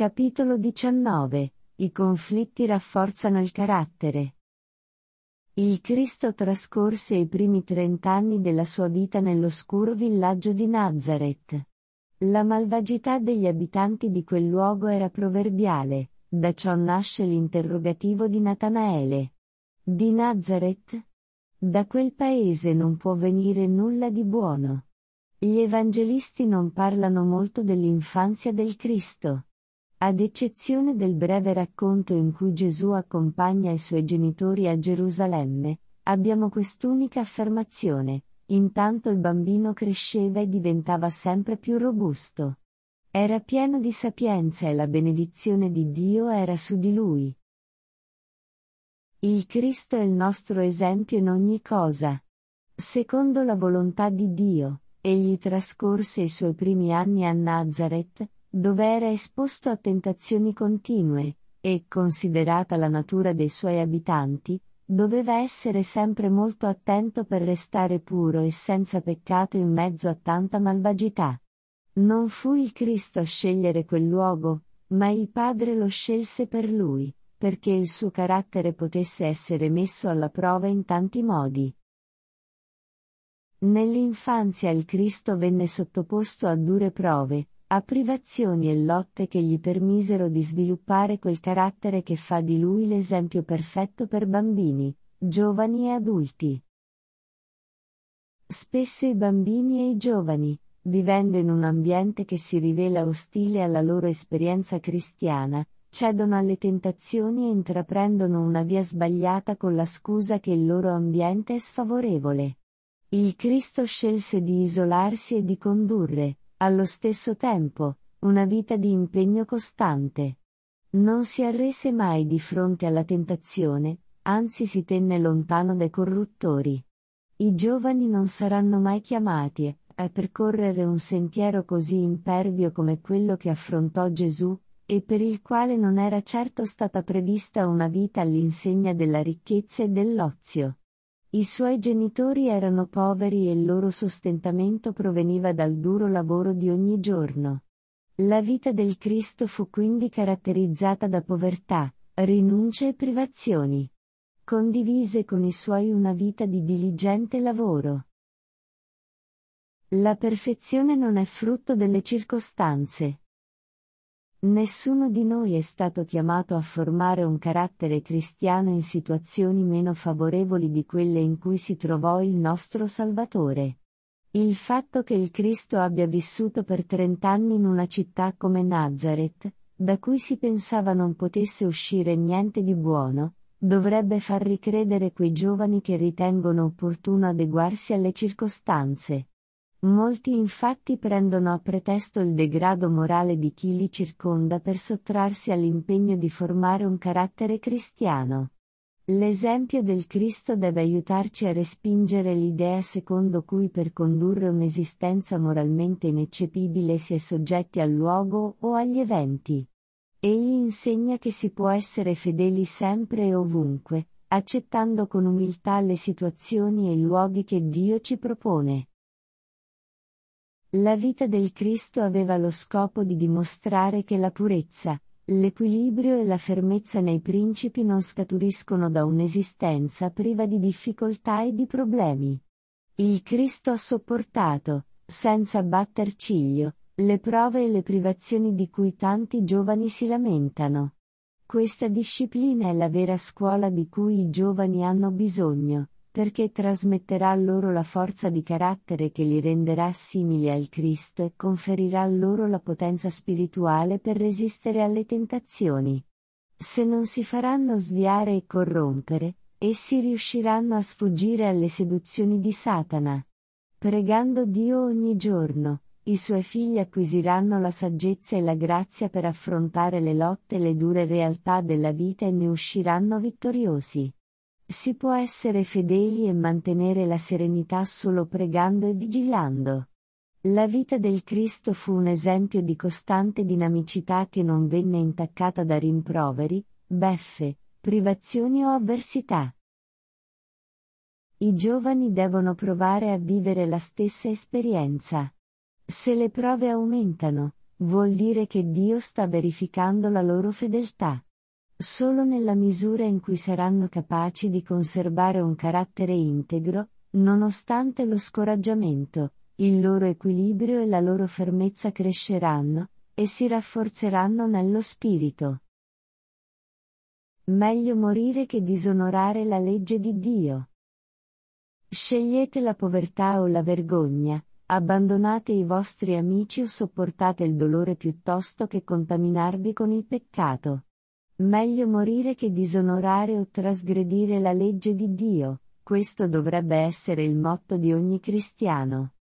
Capitolo 19. I conflitti rafforzano il carattere. Il Cristo trascorse i primi 30 anni della sua vita nell'oscuro villaggio di Nazareth. La malvagità degli abitanti di quel luogo era proverbiale, da ciò nasce l'interrogativo di Natanaele. Di Nazareth? Da quel paese non può venire nulla di buono. Gli evangelisti non parlano molto dell'infanzia del Cristo. Ad eccezione del breve racconto in cui Gesù accompagna i suoi genitori a Gerusalemme, abbiamo quest'unica affermazione: intanto il bambino cresceva e diventava sempre più robusto. Era pieno di sapienza e la benedizione di Dio era su di lui. Il Cristo è il nostro esempio in ogni cosa. Secondo la volontà di Dio, egli trascorse i suoi primi anni a Nazareth, dove era esposto a tentazioni continue, e, considerata la natura dei suoi abitanti, doveva essere sempre molto attento per restare puro e senza peccato in mezzo a tanta malvagità. Non fu il Cristo a scegliere quel luogo, ma il Padre lo scelse per lui, perché il suo carattere potesse essere messo alla prova in tanti modi. Nell'infanzia il Cristo venne sottoposto a dure prove, a privazioni e lotte che gli permisero di sviluppare quel carattere che fa di lui l'esempio perfetto per bambini, giovani e adulti. Spesso i bambini e i giovani, vivendo in un ambiente che si rivela ostile alla loro esperienza cristiana, cedono alle tentazioni e intraprendono una via sbagliata con la scusa che il loro ambiente è sfavorevole. Il Cristo scelse di isolarsi e di condurre, allo stesso tempo, una vita di impegno costante. Non si arrese mai di fronte alla tentazione, anzi si tenne lontano dai corruttori. I giovani non saranno mai chiamati a percorrere un sentiero così impervio come quello che affrontò Gesù, e per il quale non era certo stata prevista una vita all'insegna della ricchezza e dell'ozio. I suoi genitori erano poveri e il loro sostentamento proveniva dal duro lavoro di ogni giorno. La vita del Cristo fu quindi caratterizzata da povertà, rinunce e privazioni. Condivise con i suoi una vita di diligente lavoro. La perfezione non è frutto delle circostanze. Nessuno di noi è stato chiamato a formare un carattere cristiano in situazioni meno favorevoli di quelle in cui si trovò il nostro Salvatore. Il fatto che il Cristo abbia vissuto per 30 anni in una città come Nazareth, da cui si pensava non potesse uscire niente di buono, dovrebbe far ricredere quei giovani che ritengono opportuno adeguarsi alle circostanze. Molti infatti prendono a pretesto il degrado morale di chi li circonda per sottrarsi all'impegno di formare un carattere cristiano. L'esempio del Cristo deve aiutarci a respingere l'idea secondo cui per condurre un'esistenza moralmente ineccepibile si è soggetti al luogo o agli eventi. Egli insegna che si può essere fedeli sempre e ovunque, accettando con umiltà le situazioni e i luoghi che Dio ci propone. La vita del Cristo aveva lo scopo di dimostrare che la purezza, l'equilibrio e la fermezza nei principi non scaturiscono da un'esistenza priva di difficoltà e di problemi. Il Cristo ha sopportato, senza batter ciglio, le prove e le privazioni di cui tanti giovani si lamentano. Questa disciplina è la vera scuola di cui i giovani hanno bisogno, perché trasmetterà loro la forza di carattere che li renderà simili al Cristo e conferirà loro la potenza spirituale per resistere alle tentazioni. Se non si faranno sviare e corrompere, essi riusciranno a sfuggire alle seduzioni di Satana. Pregando Dio ogni giorno, i suoi figli acquisiranno la saggezza e la grazia per affrontare le lotte e le dure realtà della vita e ne usciranno vittoriosi. Si può essere fedeli e mantenere la serenità solo pregando e vigilando. La vita del Cristo fu un esempio di costante dinamicità che non venne intaccata da rimproveri, beffe, privazioni o avversità. I giovani devono provare a vivere la stessa esperienza. Se le prove aumentano, vuol dire che Dio sta verificando la loro fedeltà. Solo nella misura in cui saranno capaci di conservare un carattere integro, nonostante lo scoraggiamento, il loro equilibrio e la loro fermezza cresceranno, e si rafforzeranno nello spirito. Meglio morire che disonorare la legge di Dio. Scegliete la povertà o la vergogna, abbandonate i vostri amici o sopportate il dolore piuttosto che contaminarvi con il peccato. Meglio morire che disonorare o trasgredire la legge di Dio, questo dovrebbe essere il motto di ogni cristiano.